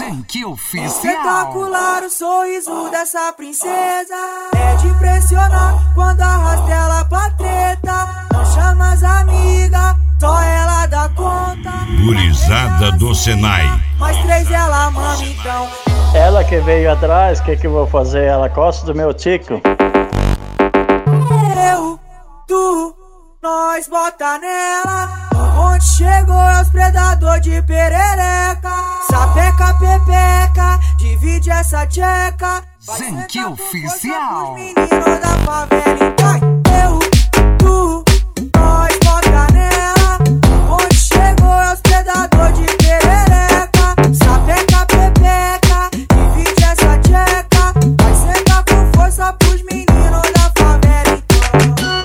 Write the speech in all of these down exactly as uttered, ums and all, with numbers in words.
Zank oficial. Espetacular o sorriso dessa princesa, é de impressionar quando arrasta ela pra treta. Não chama as amigas, só ela dá conta. Gurizada do Senai. Mais três ela mama então. Ela que veio atrás, o que que eu vou fazer? Ela gosta do meu tico. Eu, tu, nós bota nela. Onde chegou é os predador de perereca. Sapeca, pepeca, divide essa tcheca. Zank oficial. Menino da favela, então. Eu, tu, nós bota nela. Onde chegou é os predador de perereca. Sapeca, pepeca, divide essa tcheca. Vai sentar com força pros meninos da favela, então.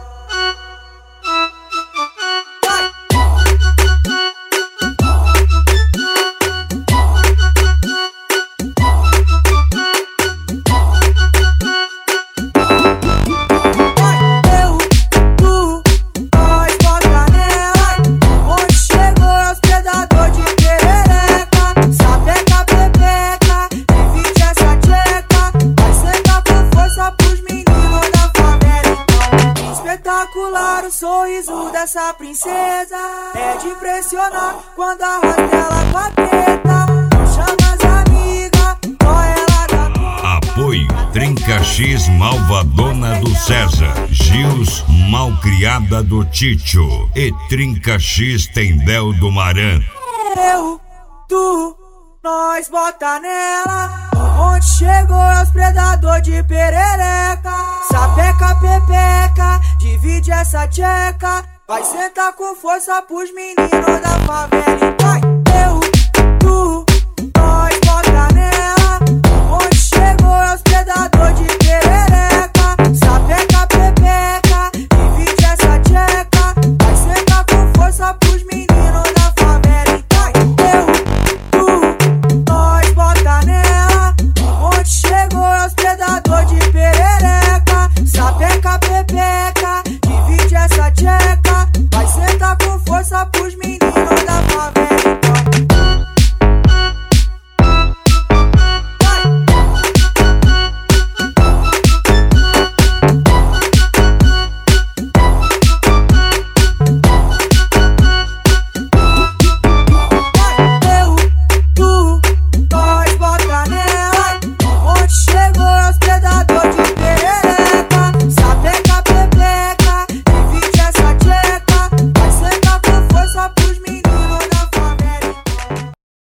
Espetacular o sorriso dessa princesa, é de impressionar quando arrasta ela pra treta. Não chama as amigas, só ela dá conta. Apoio Trinca X Malvadona do César, Gils Malcriada do Títio e Trinca X Tendel do Maran. Eu, tu, nós bota nela. Onde chegou é os predador de perereca. Sapeca, pepeca, divide essa tcheca. Vai sentar com força pros meninos da favela.